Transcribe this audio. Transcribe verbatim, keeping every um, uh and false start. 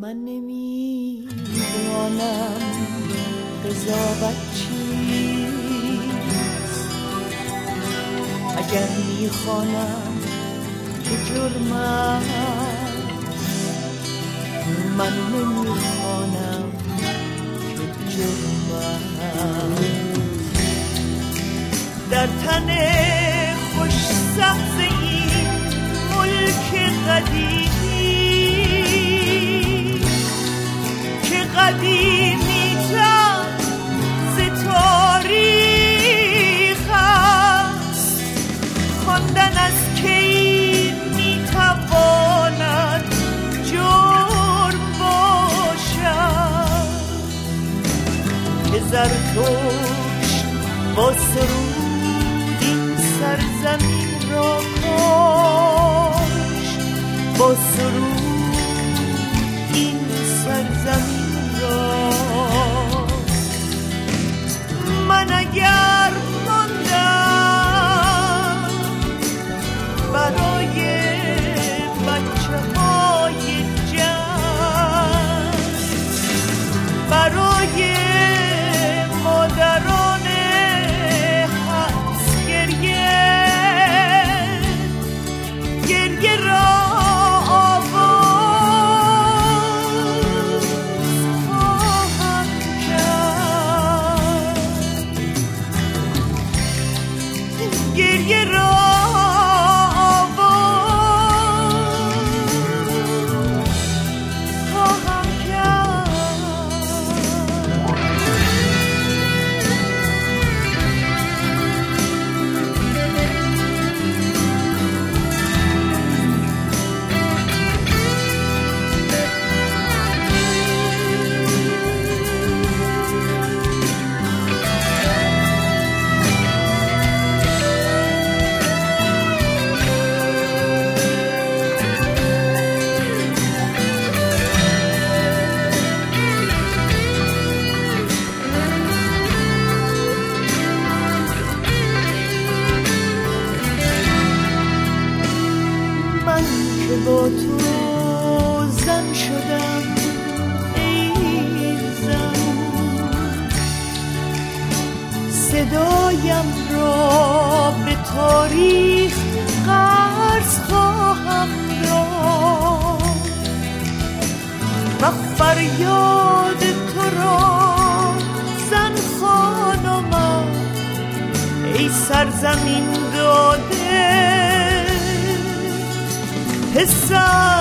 من نمیدانم قضاوت چیست، اگر میخوانم که جرمم، من نمیخوانم که جرمم. در تن خوش سبز این ملک قدیمی که قدیمی تر ز تاریخ است، خواندن از کی میتواند جرم باشد که زرتشت با سرود این سرزمین را کاشت، با سرود این سرزمین را. من اگر ماندم برای بچه های جنگ، برای مادران حبس گریه، گریه را آواز خواهم کرد، گریه را با تو زن شدم ای زن، صدایم را به تاریخ قرض خواهم داد و فریاد تو را زن خانمم ای سرزمین داده، حساب